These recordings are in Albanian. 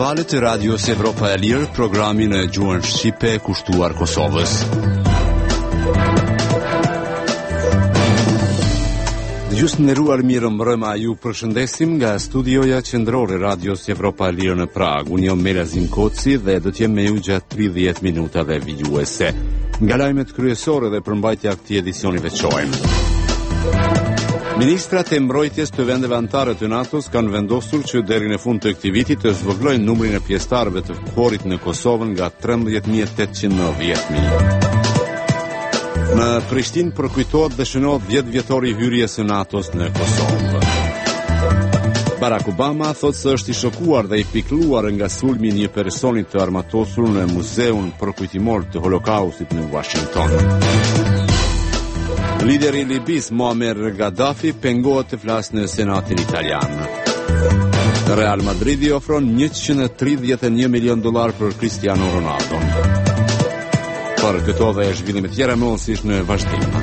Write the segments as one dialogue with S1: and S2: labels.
S1: valët e Radios Evropa e Lirë, programin e gjuhën shqipe kushtuar Kosovës. Dëgjues nderuar, mirë mbrëma, ju përshëndesim nga studioja qendrore Radios Evropa e Lirë në Prag. Unë jam Melazim Koci dhe do të jem me ju gjatë 30 minutave vijuese. Nga lajmet kryesore dhe përmbajtja e këtij edicioni veçojmë. Ministrat e mbrojtjes të vendeve anëtare të NATO-s kanë vendosur që deri në fund të këtij viti të zvogëlojnë numrin e pjesëtarëve të KFOR-it në Kosovë nga 13.800 në 10.000. Në Prishtinë përkujtohet dhe shënohet 10 vjetori i hyrjes së NATO-s në Kosovë. Barack Obama thotë se është i shokuar dhe i pikëlluar nga sulmi i një personi të armatosur në muzeun përkujtimor të Holokaustit në Washington. Lideri i Libis, Muammar Gaddafi, pengohet të flasë në Senatin Italian. Real Madridi ofron $131 milion për Cristiano Ronaldo. Për këto dhe zhvillimet tjera mësish në vazhdim.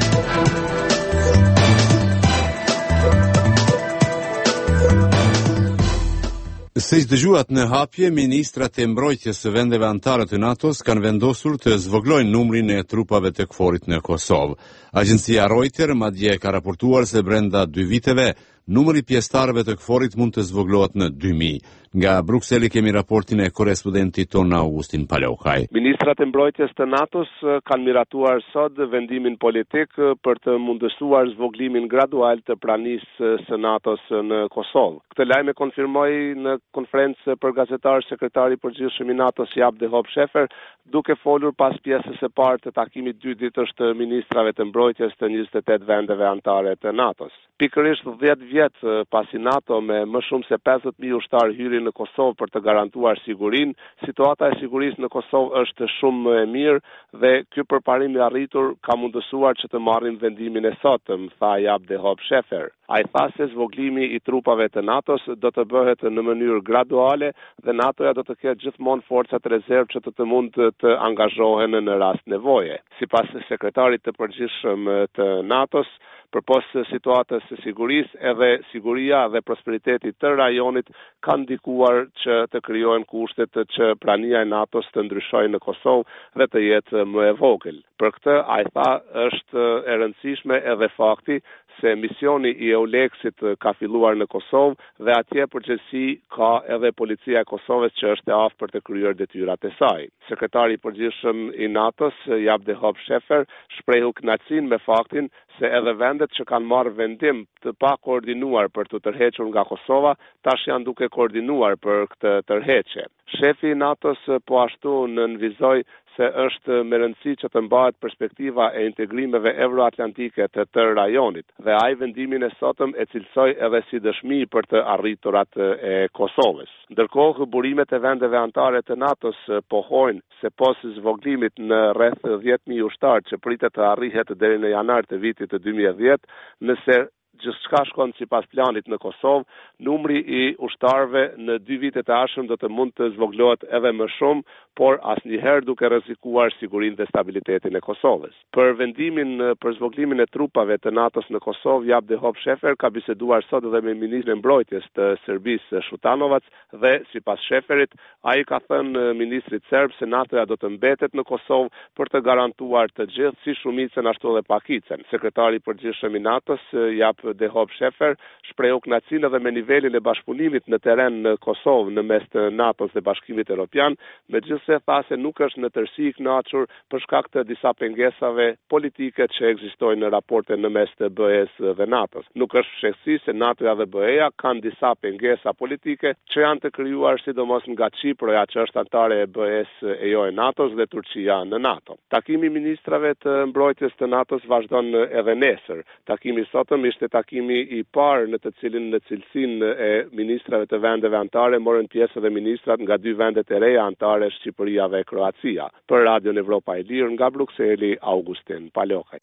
S1: Siç dëgjuat në hapje, ministrat e mbrojtjes së vendeve anëtare të NATO-s kanë vendosur të zvogëlojnë numrin e trupave të KFOR-it në Kosovë. Agjencia Reuters madje ka raportuar se brenda 2 viteve numri i pjesëtarëve të KFOR-it mund të zvogëlohet në 2.000. Nga Brukseli kemi raportin e korrespondentit ton Augustin Palokaj.
S2: Ministrat e mbrojtjes të NATO-s kanë miratuar sot vendimin politik për të mundësuar zvogëlimin gradual të pranisë së NATO-s në Kosovë. Këtë lajm e konfirmoi në konferencë për gazetarë sekretari i përgjithshëm i NATO-s Jaap de Hoop Scheffer, duke folur pas pjesës së parë të takimit 2 ditësh të ministrave të mbrojtjes të 28 vendeve anëtare të NATO-s. Pikërisht 10 vjet pasi NATO me më shumë se 50.000 ushtarë hyri në Kosovë për të garantuar sigurinë, situata e sigurisë në Kosovë është shumë më e mirë dhe ky përparim i arritur ka mundësuar që të marrim vendimin e sotëm, tha Jaap de Hoop Scheffer. Ai tha se zvogëlimi i trupave të NATO-s do të bëhet në mënyrë graduale dhe NATO-ja do të ketë gjithmonë forcat rezervë që të mund të angazhohen në rast nevoje. Sipas sekretarit të përgjithshëm të NATO-s, përpos situatës së sigurisë, edhe siguria dhe prosperiteti të rajonit kanë ndikuar që të krijohen kushtet që prania e NATO-s të ndryshojë në Kosovë dhe të jetë më e vogël. Për këtë, ai tha, është e rëndësishme edhe fakti se misioni i EULEX-it ka filluar në Kosovë dhe atje përgjithësi ka edhe policia e Kosovës që është e aftë për të kryer detyrat e saj. Sekretari i përgjithshëm i NATO-s, Jaap de Hoop Scheffer, shprehu kënaqësinë me faktin se edhe vendet që kanë marrë vendim të pa koordinuar për të tërhequr nga Kosova, tash janë duke koordinuar për këtë tërheqje. Shefi i NATO-s po ashtu nënvizoi se është me rëndësi që të mbahet perspektiva e integrimeve euroatlantike të rajonit dhe ai vendimin e sotëm e cilësoi edhe si dëshmi për të arriturat e Kosovës. Ndërkohë, burimet e vendeve anëtare të NATO-s pohojnë se pas zvogëlimit në rreth 10.000 ushtarë që pritet të arrihet deri në janar të vitit të 2010, nëse gjithçka shkon sipas planit në Kosovë, numri i ushtarëve në 2 vitet e ardhshëm do të mund të zvogëlohet edhe më shumë, por asnjëherë duke rrezikuar sigurinë dhe stabilitetin e Kosovës. Për vendimin për zvogëlimin e trupave të NATO-s në Kosovë, Jaap de Hoop Scheffer ka biseduar sot edhe me ministrin e mbrojtjes të Serbisë Shutanovac dhe sipas Schefferit, ai ka thënë ministrit serb se NATO-ja do të mbetet në Kosovë për të garantuar të gjithë si shumicën ashtu edhe pakicën. Sekretari i përgjithshëm i NATO-s, Jaap de Hoop Scheffer, shprehu kënaqësinë edhe me nivelin e bashkëpunimit në terren në Kosovë në mes të NATO-s dhe Bashkimit Evropian, megjithëse tha se nuk është në tërësi i kënaqur për shkak të disa pengesave politike që ekzistojnë në raporte në mes të BE-s dhe NATO-s. Nuk është shqetësi se NATO-ja dhe BE-ja kanë disa pengesa politike që janë të krijuar sidomos nga Çipërja që është anëtare e BE-s e jo e NATO-s dhe Turqia në NATO. Takimi i ministrave të mbrojtjes të NATO-s vazhdon edhe nesër. Takimi i sotëm ishte takimi i parë në të cilin në cilësinë e ministrave të vendeve anëtare morën pjesë edhe ministrat nga 2 vendet e reja anëtare, Shqipëria dhe Kroacia. Për Radion Evropa e Lirë nga Brukseli, Augustin Palokaj.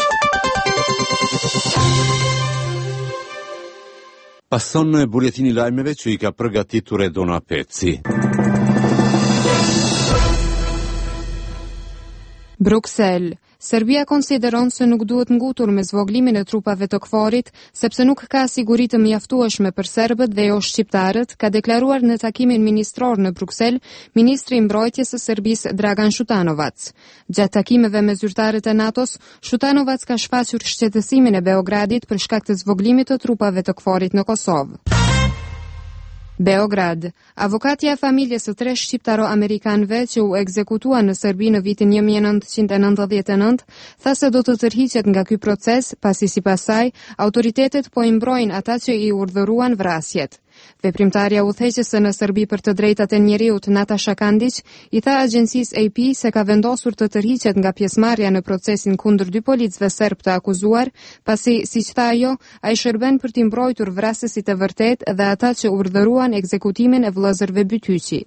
S1: Pason në buletini lajmeve që i ka përgatitur Edona Peci.
S3: Bruksel. Serbia konsideron se nuk duhet ngutur me zvoglimin e trupave të KFOR-it, sepse nuk ka siguri të mjaftueshme për serbët dhe jo shqiptarët, ka deklaruar në takimin ministror në Bruksel ministri i mbrojtjes së Serbisë Dragan Šutanovac. Gjatë takimeve me zyrtarët e NATO-s, Šutanovac ka shfaqur shqetësimin e Beogradit për shkak të zvoglimit të trupave të KFOR-it në Kosovë. Beograd. Avokatja e familjes së 3 shqiptaro-amerikanëve që u ekzekutua në Serbi në vitin 1999 tha se do të tërhiqet nga ky proces, pasi sipas saj autoritetet po i mbrojnë ata që i urdhëruan vrasjet. Veprimtarja udhëheqëse në Serbi për të drejtat e njeriut Natasha Kandić i tha agjencisë AP se ka vendosur të tërhiqet nga pjesëmarrja në procesin kundër 2 policëve serb të akuzuar, pasi, siç tha ajo, ai shërben për t'i mbrojtur vrasësit e vërtet dhe ata që urdhëruan ekzekutimin e vëllezërve Bytyqi.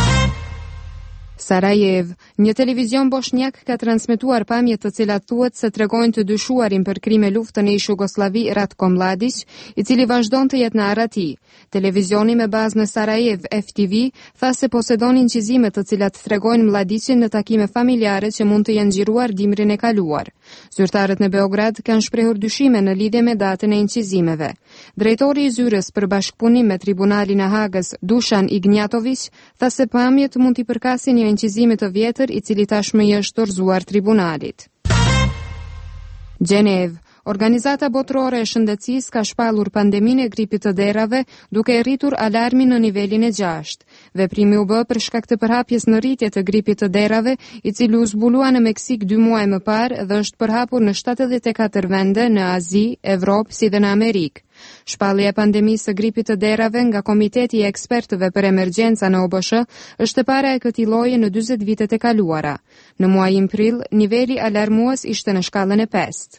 S3: Sarajev. Një televizion bosnjak ka transmetuar pamje të cilat thuhet se tregojnë të dyshuarin për krime luftën e Jugosllavi Ratko Mladić, i cili vazhdon të jetë në Arati. Televizioni me bazë në Sarajev FTV tha se posedon incizime të cilat tregojnë Mladićin në takime familjare që mund të jenë xhiruar dimrin e kaluar. Zyrtarët në Beograd kanë shprehur dyshime në lidhje me datën e incizimeve. Drejtori i zyrës për bashkëpunim me Tribunalin e Hagës, Dušan Ignjatović, tha se pamjet mund t'i përkasin një incizimi të vjetër i cili tashmë i është dorëzuar tribunalit. Gjenev. Organizata botërore e shëndetësisë ka shpallur pandeminë e gripit të derave duke rritur alarmin në nivelin e 6. Veprimi u bë për shkak të përhapjes në rritje të gripit të derave, i cili u zbulua në Meksik 2 muaj më parë dhe është përhapur në 74 vende në Azi, Evropë si dhe në Amerikë. Shpallja e pandemisë së gripit të derave nga Komiteti i Ekspertëve për Emergjenca në OBSH është e para e këtij lloji në 40 vitet e kaluara. Në muajin prill, niveli alarmues ishte në shkallën e 5.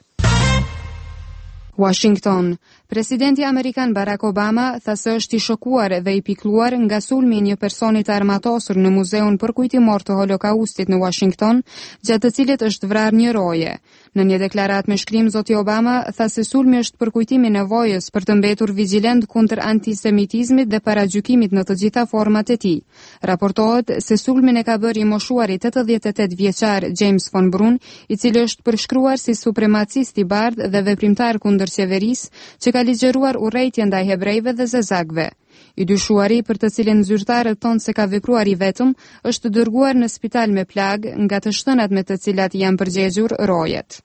S3: Washington. Presidenti amerikan Barack Obama tha se është i shokuar dhe i pikëlluar nga sulmi i një personi të armatosur në Muzeun Përkujtimor të Holokaustit në Washington, gjatë të cilit është vrarë një roje. Në një deklaratë me shkrim, zoti Obama tha se sulmi është përkujtimi i nevojës për të mbetur vigjilent kundër antisemitizmit dhe paragjykimit në të gjitha format e tij. Raportohet se sulmin e ka bërë i moshuari 88 vjeçar James von Brun, i cili është përshkruar si supremacist i bardhë dhe veprimtar kundër qeverisë, që ka ligjëruar urrejtje ndaj hebrejve dhe zezakëve. I dyshuari, për të cilin zyrtarët thonë se ka vepruar i vetëm, është dërguar në spital me plagë nga të shtënat me të cilat janë përgjegjur rojet.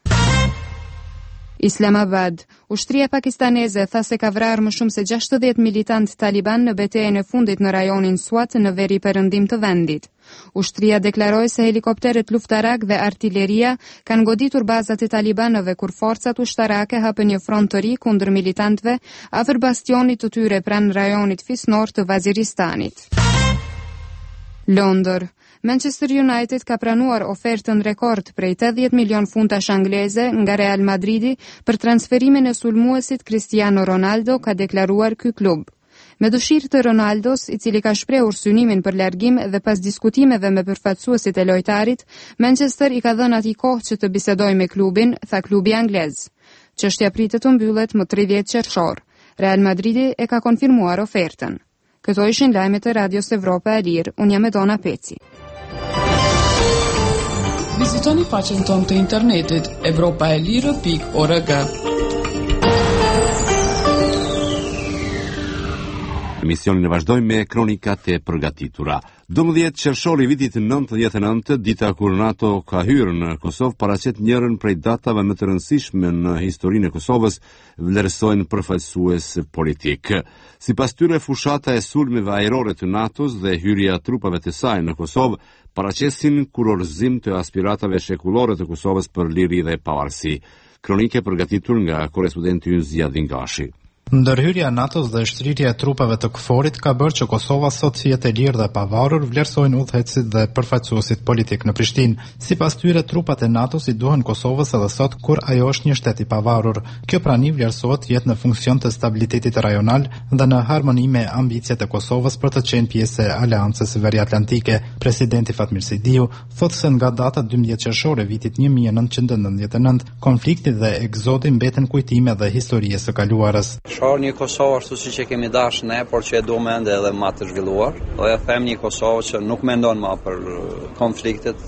S3: Islamabad. Ushtria pakistaneze tha se ka vrarë më shumë se 60 militant taliban në betejën e fundit në rajonin Swat në veri perëndim të vendit. Ushtria deklaroi se helikopteret luftarak dhe artilleria kanë goditur bazat e talibanëve kur forcat ushtarake hapën një front të ri kundër militantëve afër bastionit të tyre pranë rajonit fisnor të Vaziristanit. Londër. Manchester United ka pranuar ofertën rekord prej 80 milion funtash angleze nga Real Madridi për transferimin e sulmuesit Cristiano Ronaldo, ka deklaruar ky klub. Me dëshirë të Ronaldos, i cili ka shprehur synimin për largim dhe pas diskutimeve me përfaqësuesit e lojtarit, Manchester i ka dhënë atij kohë që të bisedojë me klubin, tha klubi anglez. Çështja pritet të mbyllet më 30 qershor. Real Madridi e ka konfirmuar ofertën. Këto ishin lajmet e Radios Evropa e Lirë. Unë jam Edona Peci.
S4: Vizitoni faqen tonë të internetit europaelire.org.
S1: Emisionin e vazhdojmë me kronikat e përgatitura. 12 qershori vitit 99, dita kur NATO ka hyrë në Kosovë, paraqet njërën prej datave më të rëndësishme në historinë e Kosovës, vlerësojnë përfaqësues politik. Sipas tyre, fushata e sulmeve ajrore të NATO-s dhe hyrja trupave të saj në Kosovë paraqesin kurorëzim të aspiratave shekullore të Kosovës për liri dhe pavarësi. Kronike përgatitur nga korrespondenti ynë Zjadin Gashi.
S5: Ndërhyrja e NATO-s dhe shtrirja e trupave të KFOR-it ka bërë që Kosova sot të jetë e lirë dhe pavarur, vlerësojnë udhëheqësit dhe përfaqësuesit politik në Prishtinë. Sipas tyre, trupat e NATO-s i duhen Kosovës edhe sot kur ajo është një shtet i pavarur. Kjo prani vlerësohet jetë në funksion të stabilitetit rajonal dhe në harmoni me ambicjet e Kosovës për të qenë pjesë e Aleancës Veriatlantike. Presidenti Fatmir Sidiu thotë se nga data 12 qershore vitit 1999, konflikti dhe egzodi mbeten kujtime dhe historisë së kaluarës.
S6: bashkëkombëtar, një Kosovë ashtu siç e kemi dashur ne, por që e do me ende edhe më të zhvilluar. Do ja them një Kosovë që nuk mendon më për konfliktet,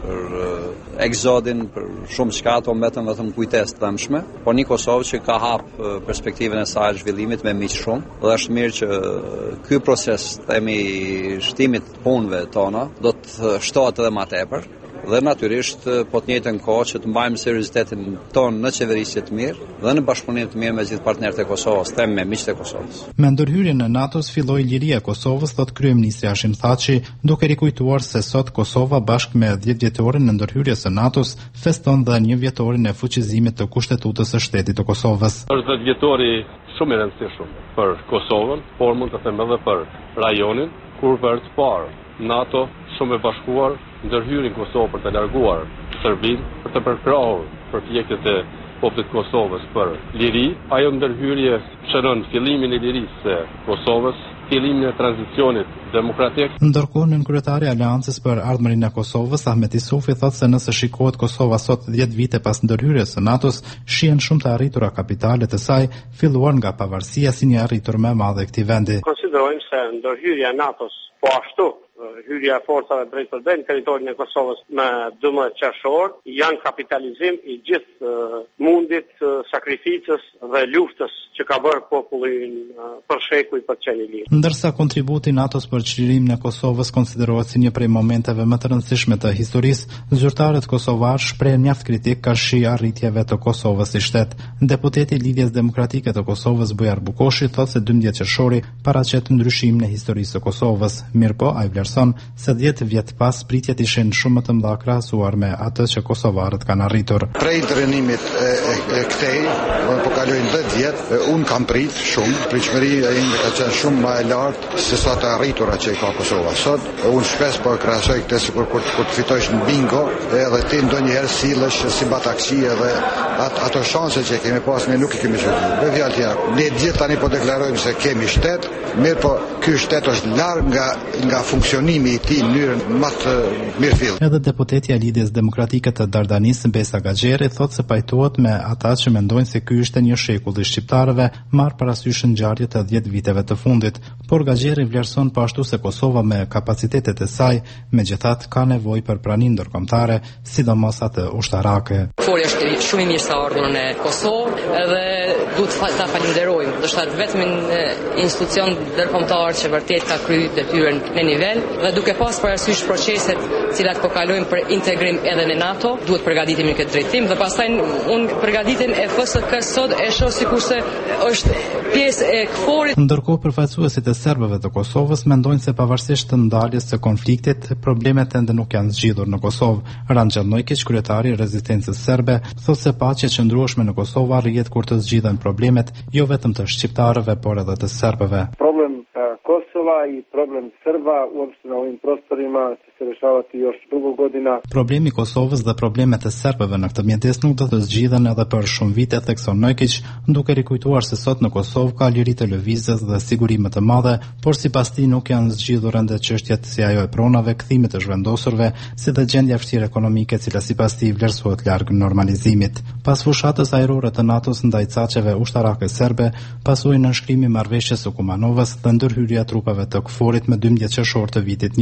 S6: për egzodin, për shumë çka, ato mbetën vetëm kujtesë të dëmshme, por një Kosovë që ka hap perspektivën e saj zhvillimit me miq shumë. Dhe është mirë që ky proces themi shtimit të punëve tona do të shtohet edhe më tepër. Dhe natyrisht po të njëjtën kohë që të mbajmë seriozitetin ton në qeverisje të mirë dhe në bashkëpunim të mirë me gjithë partnerët e Kosovës, them me miqtë e Kosovës.
S5: Me ndërhyrjen në NATO filloi liria e Kosovës, thot kryeministri Hashim Thaçi, duke rikujtuar se sot Kosova bashkë me 10 vjetorin e ndërhyrjes së NATO-s feston dhe 1 vjetorin e fuqizimit të kushtetutës së shtetit të Kosovës.
S7: Është 10 vjetori shumë i rëndësishëm për Kosovën, por mund të them edhe për rajonin, kur për të parë NATO shumë e bashkuar ndërhyrin Kosovë për të larguar Serbinë, për të përkrahur përpjekjet e popullit Kosovës për liri. Ajo ndërhyrje shënon fillimin e lirisë së Kosovës, fillimin e tranzicionit demokratik.
S5: Ndërkohë, nënkryetari i Aleancës për Ardhmërinë e Kosovës, Ahmet Isufi, thotë se nëse shikohet Kosova sot 10 vite pas ndërhyrjes së NATO-s, shihen shumë të arritura kapitale të saj, filluar nga pavarësia si një arritur më e madhe e këtij vendi.
S8: Konsiderojmë se ndërhyrja e NATO-s po ashtu hyrja e forcave drejt për drejt në territorin e Kosovës me 12 qershor janë kapitalizim i gjithë mundit, sakrificës dhe luftës që ka bërë popullin për shekuj për të qenë i lirë.
S5: Ndërsa kontributi i NATO-s për çlirimin e Kosovës konsiderohet si një prej momenteve më të rëndësishme të historisë, zyrtarët kosovar shprehen mjaft kritik ka shi arritjeve të Kosovës si shtet. Deputeti i Lidhjes Demokratike të Kosovës Bujar Bukoshi thotë se 12 qershori paraqet ndryshimin e historisë së Kosovës, mirëpo ai vlerëson se 10 vjet pas pritjet ishin shumë më të mëdha krahasuar me atë që kosovarët kanë arritur.
S9: Prej ndërrimit e këtej, po kalojnë 10 vjet, un kam prit shumë, pritshmëria ime ka qenë shumë më e lartë se sa të arritura që ka Kosova. Sot un shpesh po krahasoj këtë sikur kur të fitosh në bingo, edhe ti ndonjëherë sillesh si bataksi edhe ato shanse që kemi pas ne nuk i kemi shëtuar. Me fjalë tjera, ne gjithë tani po deklarojmë se kemi shtet, mirë po ky shtet është larg nga funksionimi i tij në mënyrën më të mirëfill.
S5: Edhe deputetja e Lidhjes Demokratike të Dardanisë Besa Gaxheri thotë se pajtohet me ata që mendojnë se ky është një shekull i shqiptarëve, marr parasysh ngjarjet e 10 viteve të fundit, por Gaxheri vlerëson po ashtu se Kosova me kapacitetet e saj, megjithatë ka nevojë për praninë ndërkombëtare, sidomos atë ushtarake.
S10: Folja është shumë i mirë sa ardhurën e Kosovë, edhe duhet ta falenderojmë. Do të thotë vetëm një institucion ndërkombëtar që vërtet ka kryer detyrën në nivel dhe duke pas parasysh proceset cilat po kalojmë për integrim edhe në NATO, duhet përgatitemi në këtë drejtim dhe pastaj unë përgatitjen e FSK-s sot e shoh sikurse është pjesë e KFOR-it.
S5: Ndërkohë përfaqësuesit e serbëve të Kosovës mendojnë se pavarësisht të ndaljes së konfliktit, problemet ende nuk janë zgjidhur në Kosovë. Ranxha Mlojkić, kryetari i rezistencës serbe, thotë se paqja e qëndrueshme në Kosovë arrihet kur të zgjidhen problemet jo vetëm të shqiptarëve, por edhe të serbëve.
S11: Problem Kosova i problem Srba uopšte na ovim prostorima će se rešavati još dugo godina.
S5: Problemi i Kosovës dhe problemet e serbëve në këtë mjedis nuk do të zgjidhen edhe për shumë vite, thekson Mlojkić, duke rikujtuar se sot në Kosovë ka liri të lëvizjes dhe sigurime të madhe, por sipas tij nuk janë zgjidhur ende çështjet si ajo e pronave, kthimit të zhvendosurve, si dhe gjendja vështirë ekonomike, e cila sipas tij vlerësohet larg normalizimit. Pas fushatës ajrore të NATO-s ndaj çaqeve ushtarake serbe, pasoi nënshkrimi i marrëveshjes së Kumanovës dhe ndërhyrja trupave të KFOR-it me 12 qershor të vitit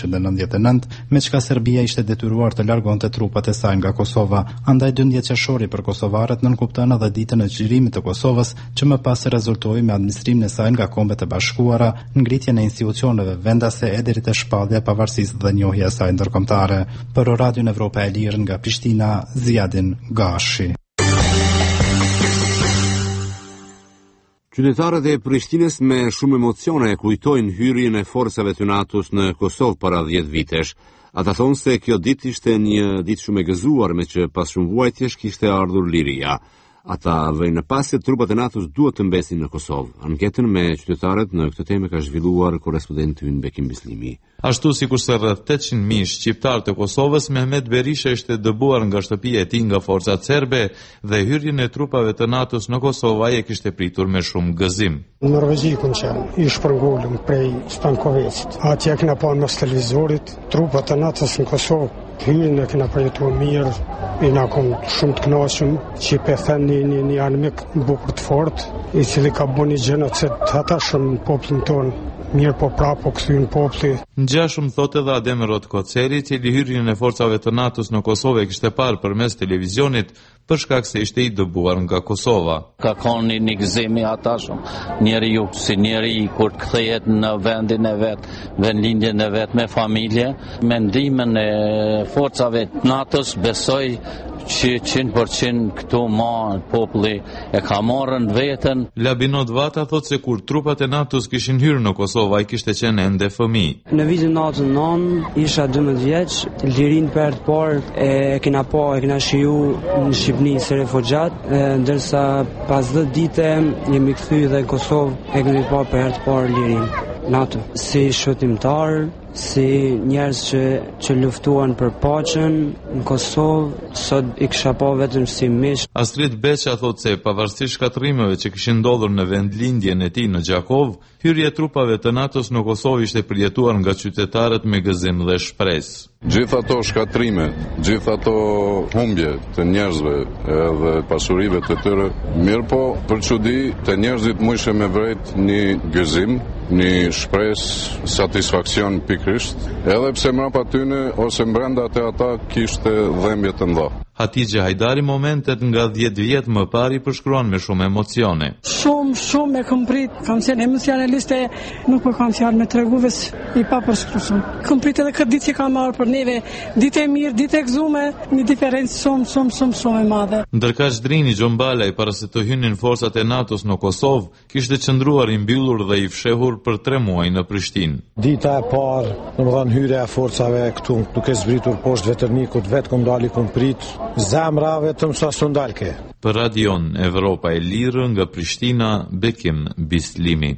S5: 1999, me çka Serbia ishte detyruar të largonte trupat e saj nga Kosova. Andaj 12 qershori për kosovarët nënkupton edhe ditën e çlirimit të Kosovës, që më pas rezultoi me administrimin e saj nga Kombet e Bashkuara, ngritjen e institucioneve vendase e deri te shpallja e pavarësisë dhe njohja e saj ndërkombëtare. Për Radion Evropa e Lirë nga Prishtina, Ziadin Gashi.
S1: Qytetarët e Prishtinës me shumë emocione kujtojnë hyrjen e forcave të NATO-s në Kosovë para 10 vitesh. Ata thonë se kjo ditë ishte një ditë shumë e gëzuar, me që pas shumë vuajtjesh kishte ardhur liria. Ata vëjnë pas se trupat e NATO-s duhet të mbesin në Kosovë. Anketën me qytetarët në këtë temë ka zhvilluar korrespondenti ynë Bekim Bislimi.
S12: Ashtu sikurse rreth 800.000 shqiptar të Kosovës, Mehmet Berisha ishte dëbuar nga shtëpia e tij nga forcat serbe dhe hyrjen e trupave të NATO-s në Kosovë ai e kishte pritur me shumë gëzim.
S11: Norvegjikun që i shpërngulëm prej Stankovecit. Atje kena pa në televizorit trupat e NATO-s në Kosovë.
S13: hyrjen e kena përjetuar mirë, i na kom shumë të kënaqur, që pe thënë një armik bukur të fortë, i cili ka bënë një gjenocid të hatashëm në popullin tonë. Mirë po prapo kthyen populli.
S12: Ngjashëm thotë edhe Adem Rotkoçeri, i cili hyrjen e forcave të NATO-s në Kosovë kishte parë përmes televizionit për shkak se ishte i dëbuar nga Kosova.
S14: Ka qenë një gëzim i hatashëm. Njeriu si njeri kur kthehet në vendin e vet, vendlindjen e vet me familje, me ndihmën e forcave të NATO-s, besoj që 100% këtu populli e ka marrën vetën.
S12: Labinot Vata thotë se kur trupat e NATO-s kishin hyrë në Kosovë, ai kishte qenë ende fëmijë.
S15: Në vitin 99 isha 12 vjeç, lirin për të parë e kena shiju në Shqipëni si refugjat, ndërsa pas 10 dite jemi kthy dhe në Kosovë e kemi pa për herë të parë lirin NATO. Si shëtimtar, si njerëz që luftuan për paqen në Kosovë, sot i kisha pa vetëm si mish.
S12: Astrid Beqa thotë se pavarësisht shkatërrimeve që kishin ndodhur në vendlindjen e tij në Gjakov, hyrja e trupave të NATO-s në Kosovë ishte përjetuar nga qytetarët me gëzim dhe shpresë.
S1: Gjithë ato shkatrime, gjithë ato humbje të njerëzve edhe pasurive të tyre, mirë po, për çudi të njerëzit mujshe me vërejt një gëzim, një shpresë, satisfaksion pikrisht, edhe pse mrapa tyne ose brenda te ata kishte dhembje të mëdha.
S12: Hatixhe Hajdari momentet nga 10 vjet më parë i përshkruan me shumë emocione.
S16: Shumë e kam prit, kam qenë emocionaliste, nuk më kam fjalë me treguves i papërshkruar. Kam prit edhe këtë ditë që kam marrë për neve, ditë e mirë, ditë e gëzuar, një diferencë shumë e madhe.
S12: Ndërkaq Drini Xhombalaj para se të hynin forcat e NATO-s në Kosovë, kishte qëndruar i mbyllur dhe i fshehur për 3 muaj në Prishtinë.
S17: Dita e parë, domethënë hyrja e forcave këtu, duke zbritur poshtë veternikut, vetë kom dali kom prit. Zemra vetëm sa sundalke.
S12: Për Radion Evropa e Lirë nga Prishtina, Bekim Bislimi.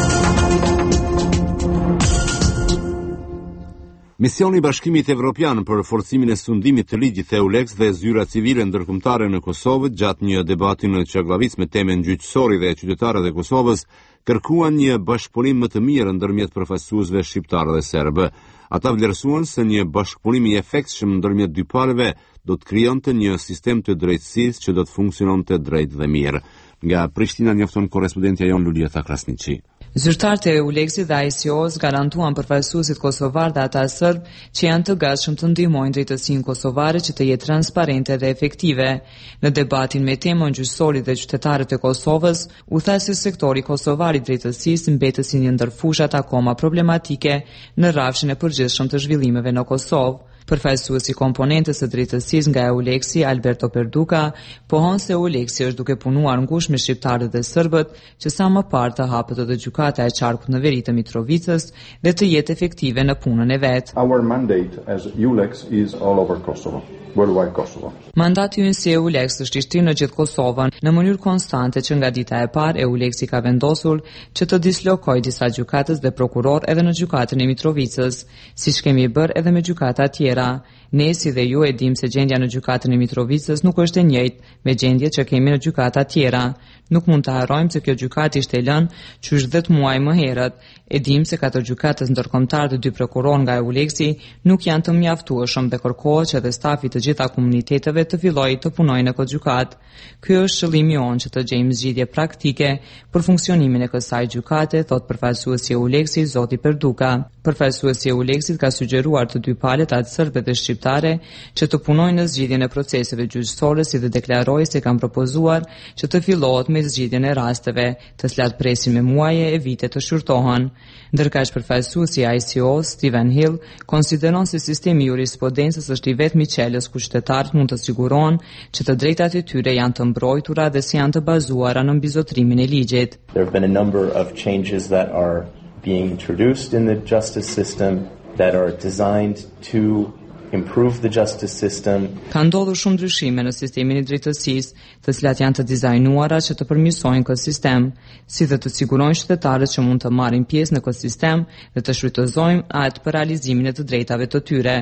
S1: Misioni i Bashkimit Evropian për forcimin e sundimit të ligjit EULEX dhe zyra civile ndërkombëtare në Kosovë gjatë një debati në Çagllavicë me temën gjyqësori dhe qytetarët e Kosovës kërkuan një bashkëpunim më të mirë ndërmjet përfaqësuesve shqiptar dhe serb. Ata vlerësuan se një bashkëpunim i efektshëm ndërmjet dy palëve do të krijonte një sistem të drejtësisë që do të funksiononte drejt dhe mirë. Nga Prishtina njofton korrespondentja jon Lulieta Krasniqi.
S18: Zyrtarët e EULEX-it dhe ICO-s garantuan përfaqësuesit kosovar dhe ata serb që janë të gatshëm të ndihmojnë drejtësinë kosovare që të jetë transparente dhe efektive. Në debatin me temën gjyqësorit dhe qytetarët e Kosovës, u tha se sektori kosovar i drejtësisë mbetet si një ndër fushat akoma problematike në rrafshin e përgjithshëm të zhvillimeve në Kosovë. Përfaqësuesi komponentës së drejtësisë nga EULEX-i, Alberto Perduka, pohon se EULEX-i është duke punuar ngushtë me shqiptarët dhe serbët që sa më parë të hapet edhe gjykata e qarkut në veri të Mitrovicës dhe të jetë efektive në punën e vet.
S19: Our mandate as EULEX is all over Kosovo. Kosovo.
S18: Mandati ynë si EULEX është i shtirë në gjithë Kosovën në mënyrë konstante që nga dita e parë EULEX-i ka vendosur që të dislokojë disa gjykatës dhe prokuror edhe në gjykatën e Mitrovicës, siç kemi bërë edhe me gjykata tjera. Ne si dhe ju e dim se gjendja në gjykatën e Mitrovicës nuk është e njëjtë me gjendjet që kemi në gjykata tjera. Nuk mund të harrojmë se kjo gjykatë ishte lënë qysh 10 muaj më herët. E dim se katër gjykatës ndërkombëtare të 2 prokurorë nga EULEX-i nuk janë të mjaftueshëm dhe kërkohet që edhe stafi të gjitha komuniteteve të fillojë të punojnë në këtë gjykatë. Ky është qëllimi on që të gjejmë zgjidhje praktike për funksionimin e kësaj gjykate, thot përfaqësuesi i EULEX-it Zoti Perduka. Përfaqësuesi i EULEX-it ka sugjeruar të dy palët atë serbe dhe shqiptare që të punojnë në zgjidhjen e proceseve gjyqësore, si dhe deklaroi se kanë propozuar që të fillohet me zgjidhjen e rasteve, të cilat presin me muaje e vite të shkurtohen. Ndërkaq përfaqësuesi i ICO, Steven Hill, konsideron se sistemi i jurisprudencës është i vetmi qelës ku qytetarët mund të sigurohen që të drejtat e tyre janë të mbrojtura dhe se janë të bazuara në mbizotrimin e ligjit.
S20: There have been a number of changes that are being introduced in the justice system that are designed to improve the justice system.
S18: Ka ndodhur shumë ndryshime në sistemin e drejtësisë, të cilat janë të dizajnuara që të përmirësojnë këtë sistem, si dhe të sigurojnë qytetarët që mund të marrin pjesë në këtë sistem dhe të shfrytëzojnë atë për realizimin e të drejtave të tyre.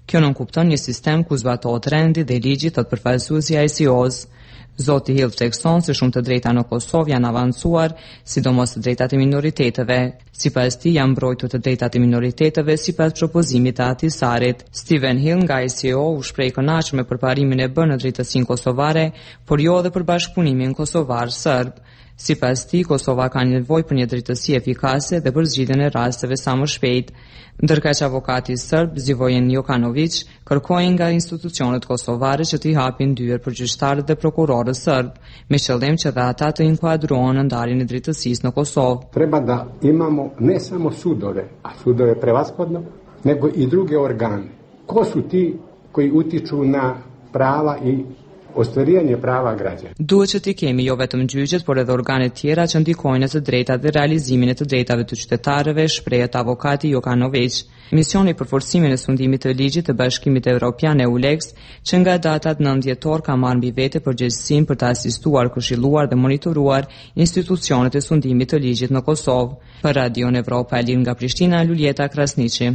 S18: Kjo nënkupton një sistem ku zbatohet rendi dhe ligji, thot përfaqësuesi i ICO-s. Zoti Hill thekson se shumë të drejta në Kosovë janë avancuar, sidomos të drejtat e minoriteteve. Sipas tij janë mbrojtur të drejtat e minoriteteve sipas propozimit të Ahtisarit. Steven Hill nga ICO u shpreh kënaqur me përparimin e bërë në drejtësinë kosovare, por jo edhe për bashkëpunimin kosovar-serb. Sipas tij, Kosova ka nevojë për një drejtësi efikase dhe për zgjidhjen e rasteve sa më shpejt. Ndërkaq avokati serb Živojin Jokanović kërkoi nga institucionet kosovare që t'i hapin dyer për gjyqtarët dhe prokurorët serb, me qëllim që dhe ata të inkuadrohen në ndarjen e drejtësisë në Kosovë.
S21: Treba da imamo ne samo sudove, a sudove prevashodno, nego i druge organe. Ko su ti koji utiču na prava i ostvarivanje prava građana.
S18: Duhet që t'i kemi jo vetëm gjyqet, por edhe organet tjera që ndikojnë në të drejtat dhe realizimin e të drejtave të qytetarëve, shprehet avokati Jokanović. Misioni për forcimin e sundimit të ligjit të Bashkimit Evropian EULEX, që nga datat 9 dhjetor ka marrë mbi vete përgjegjësinë për të asistuar, këshilluar dhe monitoruar institucionet e sundimit të ligjit në Kosovë. Për Radion Evropa e Lirë nga Prishtina, Luljeta Krasniqi.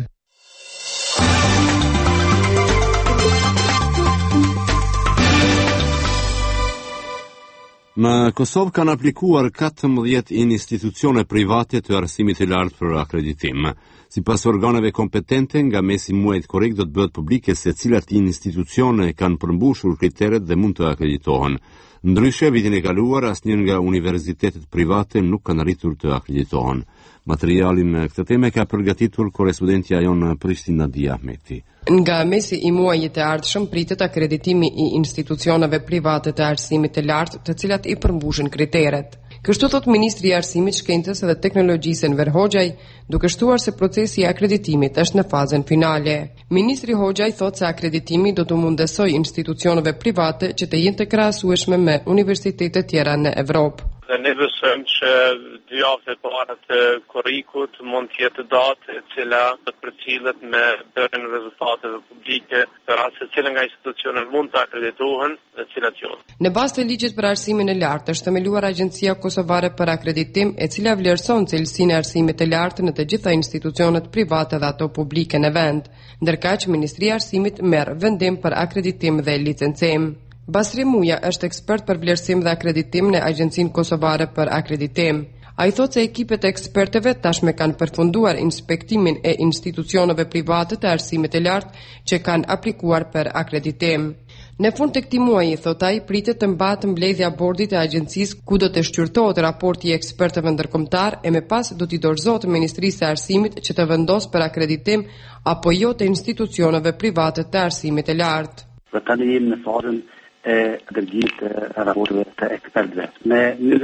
S1: Në Kosovë kanë aplikuar 14 institucione private të arsimit të lartë për akreditim. Sipas organeve kompetente, nga mesi muajit korrekt do të bëhet publike se cilat institucione kanë përmbushur kriteret dhe mund të akreditohen. Ndryshe, vitin e kaluar, asnjë nga universitetet private nuk kanë arritur të akreditohen. Materialin këtë teme ka përgatitur korrespondentja jonë Prishtina Dia Ahmeti.
S22: Nga mesi i muajit të ardhshëm pritet akreditimi i institucioneve private të arsimit të lartë, të cilat i përmbushin kriteret. Kështu thot Ministri i Arsimit, Shkencës dhe Teknologjisë Enver Hoxhaj, duke shtuar se procesi i akreditimit është në fazën finale. Ministri Hoxhaj thot se akreditimi do të mundësojë institucioneve private që të jenë të krahasueshme me universitetet tjera në Evropë.
S8: Dhe ne besojmë që 2 javët e para të korrikut mund të jetë datë e cila do të përcillet me bërjen e rezultateve publike për atë se cila nga institucionet mund të akreditohen dhe cilat jo.
S22: Në bazë të ligjit për arsimin e lartë është themeluar Agjencia Kosovare për Akreditim, e cila vlerëson cilësinë e arsimit të lartë në të gjitha institucionet private dhe ato publike në vend, ndërkaq Ministria e Arsimit merr vendim për akreditim dhe licencim. Basri Muja është ekspert për vlerësim dhe akreditim në Agjencinë Kosovare për Akreditim. Ai thotë se ekipet e ekspertëve tashmë kanë përfunduar inspektimin e institucioneve private të arsimit të lartë që kanë aplikuar për akreditim. Në fund të këtij muaji, thotë ai, pritet të mbahet mbledhja e bordit të agjencisë ku do të shqyrtohet raporti i ekspertëve ndërkombëtar e më pas do t'i dorëzohet Ministrisë së Arsimit që të vendosë për akreditim apo jo të institucioneve private të arsimit të lartë.
S23: Tani jemi në fazën e dërgimit të raporteve të ekspertëve. Në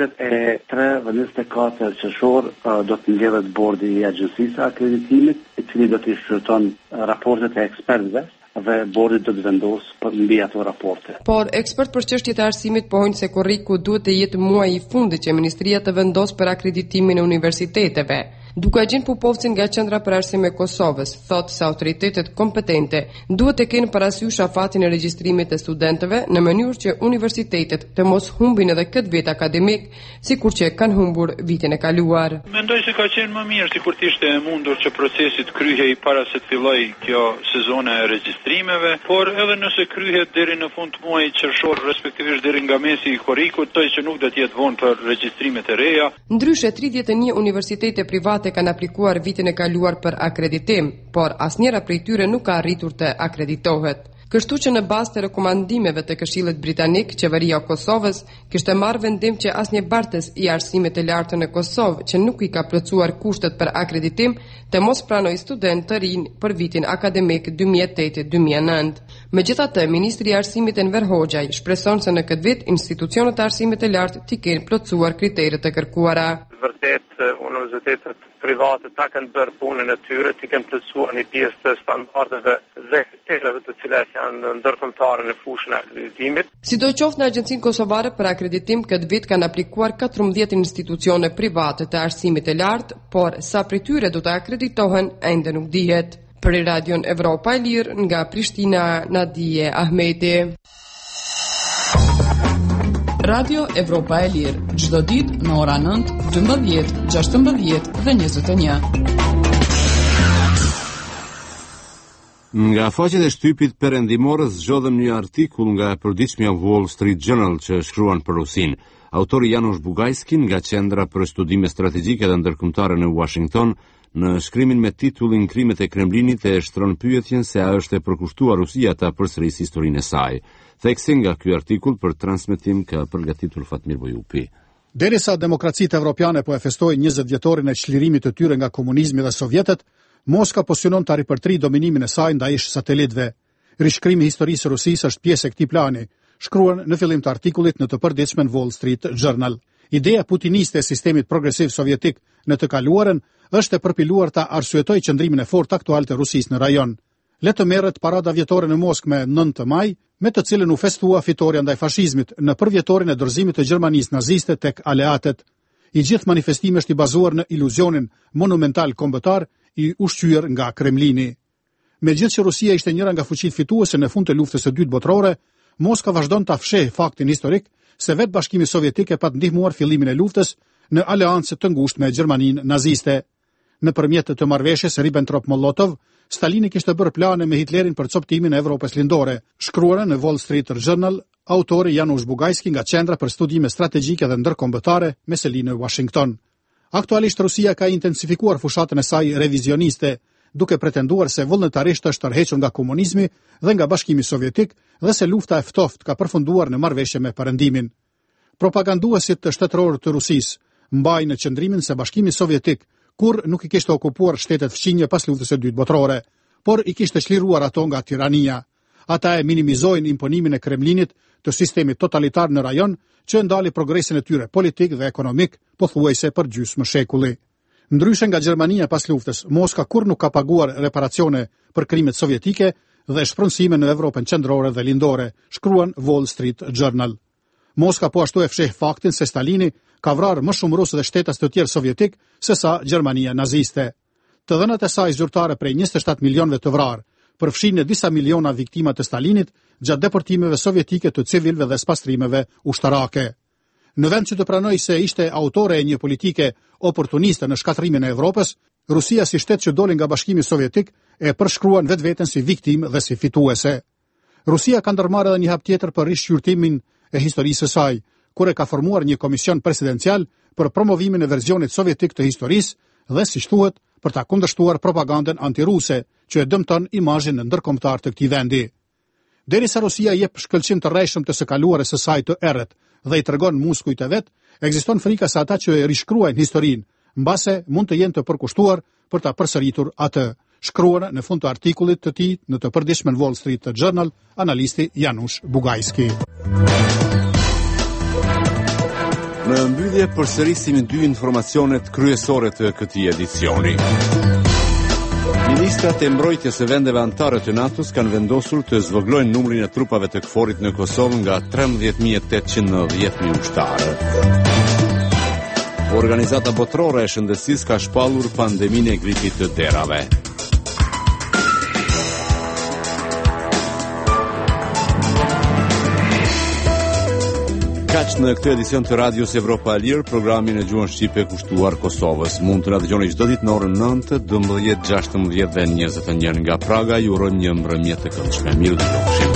S23: 23 dhe 24 qershor do të mbledhet bordi i agjencisë së akreditimit, i cili do të shqyrton raportet e ekspertëve dhe bordi do të vendosë mbi ato raporte.
S22: Por ekspert për çështjet e arsimit pohojnë se korriku duhet të jetë muaji i fundit që Ministria të vendosë për akreditimin e universiteteve. Duke gjenë pupovcin nga Qendra për Arsim e Kosovës, thotë se autoritetet kompetente duhet të kenë parasysh afatin e regjistrimit të studentëve në mënyrë që universitetet të mos humbin edhe këtë vit akademik, sikur që kanë humbur vitin e kaluar.
S24: Mendoj se ka qenë më mirë sikur të ishte e mundur që procesi të kryhej para se të fillojë kjo sezone e regjistrimeve, por edhe nëse kryhet deri në fund të muajit qershor, respektivisht deri nga mesi i korrikut, që nuk do të jetë vonë për regjistrimet e reja.
S22: Ndryshe 31 universitete private kanë aplikuar vitin e kaluar për akreditim, por asnjëra prej tyre nuk ka arritur të akreditohet. Kështu që në bazë të rekomandimeve të Këshillit Britanik, qeveria e Kosovës kishte marrë vendim që asnjë bartës i arsimit të lartë në Kosovë që nuk i ka plotësuar kushtet për akreditim të mos pranojë student të rinj për vitin akademik 2008-2009. Megjithatë, Ministri i Arsimit Enver Hoxhaj shpreson se në këtë vit institucionet e arsimit të lartë të kenë plotësuar kriteret e kërkuara.
S8: Vërtet, universitetet private ta kanë bërë punën e tyre, të kanë plotësuar një pjesë të standardeve dhe kritereve të cilat janë ndërkombëtare në fushën e akreditimit.
S22: Sidoqoftë në Agjencinë Kosovare për Akreditim këtë vit kanë aplikuar 14 institucione private të arsimit të lartë, por sa prej tyre do të akreditohen ende nuk dihet. Për Radion Evropa e Lirë nga Prishtina, Nadije Ahmeti.
S4: Radio Evropa e Lirë, çdo ditë në ora 9, 12, 16 dhe 21.
S1: Nga faqet e shtypit perëndimore zgjodhem një artikull nga e përditshmja Wall Street Journal që shkruan për Rusinë. Autori Janusz Bugajski nga Qendra për Studime Strategjike dhe Ndërkombëtare në Washington, në shkrimin me titullin Krimet e Kremlinit e shtron pyetjen se a është e përkushtuar Rusia ta përsërisë historinë e saj. Theksi nga ky artikull për transmetim ka përgatitur Fatmir Bojupi.
S2: Derisa demokracitë evropiane po e festojnë 20 vjetorin e çlirimit të tyre nga komunizmi dhe sovjetët, Moska po synon ta ripërtri dominimin e saj ndaj satelitëve. Rishkrimi i historisë së Rusisë është pjesë e këtij plani, shkruan në fillim të artikullit në të përditshmen Wall Street Journal. Ideja putiniste e sistemit progresiv sovjetik në të kaluarën është e përpiluar ta arsyetoj qëndrimin e fortë aktual të Rusisë në rajon. Le të merret parada vjetore në Moskë me 9 maj, me të cilën u festua fitoria ndaj fashizmit në përvjetorin e dorëzimit të Gjermanisë naziste tek aleatët. I gjithë manifestimi është i bazuar në iluzionin monumental kombëtar i ushqyer nga Kremlini. Megjithëse që Rusia ishte njëra nga fuqitë fituese në fund të luftës së dytë botërore, Moska vazhdon ta fshehë faktin historik se vetë Bashkimi Sovjetik e pat ndihmuar fillimin e luftës në aleancë të ngushtë me Gjermaninë naziste. Nëpërmjet të marrëveshjes Ribbentrop-Molotov, Stalini kishte bërë plane me Hitlerin për coptimin e Evropës lindore, shkruar në Wall Street Journal, autori Janusz Bugajski nga Qendra për Studime Strategjike dhe Ndërkombëtare me seli në Washington. Aktualisht Rusia ka intensifikuar fushatën e saj revizioniste, duke pretenduar se vullnetarisht është tërhequr nga komunizmi dhe nga Bashkimi Sovjetik dhe se lufta e ftoftë ka përfunduar në marrëveshje me Perëndimin. Propaganduesit të shtetërorë të Rusisë mbajnë në qëndrimin se Bashkimi Sovjetik kur nuk i kishte okupuar shtetet fqinje pas luftës së dytë botërore, por i kishte çliruar ato nga tirania. Ata e minimizojnë imponimin e Kremlinit të sistemit totalitar në rajon që ndali progresin e tyre politik dhe ekonomik pothuajse për gjysmë shekulli. Ndryshe nga Gjermania pas luftës, Moska kur nuk ka paguar reparacione për krimet sovjetike dhe shpronësime në Evropën qendrore dhe lindore, shkruan Wall Street Journal. Moska po ashtu e fsheh faktin se Stalini ka vrarë më shumë rusë dhe shtetas të tjerë sovjetik se sa Gjermania naziste. Të dhënat e saj zyrtare prej 27 milionëve të vrarë përfshin në disa miliona viktima të Stalinit gjatë deportimeve sovjetike të civilëve dhe spastrimeve ushtarake. Në vend që të pranoj se ishte autore e një politike oportuniste në shkatrimin e Evropës, Rusia si shtet që doli nga Bashkimi Sovjetik e përshkruan vetveten si viktimë dhe si fituese. Rusia ka ndërmarrë edhe një hap tjetër për rishqyrtimin e historisë së saj, kur e ka formuar një komision presidencial për promovimin e verzionit sovjetik të historisë dhe, siç thuhet, për ta kundërshtuar propagandën antiruse që e dëmton imazhin ndërkombëtar të këtij vendi. Derisa Rusia jep shkëlqim të rrejshëm të së kaluarës së saj të errët dhe i tregon muskujt e vet, ekziston frika se ata që e rishkruajnë historinë, mbase mund të jenë të përkushtuar për ta përsëritur atë, shkruar në fund të artikullit të tij në të përditshmen Wall Street Journal, analisti Janusz Bugajski.
S1: Në mbyllje përsërisim dy informacionet kryesore të këtij edicioni. Ministrat e mbrojtjes së vendeve anëtare të NATO-s kanë vendosur të zvogëlojnë numrin e trupave të KFOR-it në Kosovë nga 13.800 në 10.000 ushtarë. Organizata botërore e shëndetësisë ka shpallur pandeminë e gripit të derave. Kaq në këtë edicion të Radios Evropa e Lirë, programin e gjuhën shqipe kushtuar Kosovës. Mund të na dëgjoni çdo ditë në orën 9, 12, 16 dhe 21 nga Praga. Ju urojmë një mbrëmje të këndshme. Mirë dëgjofshim.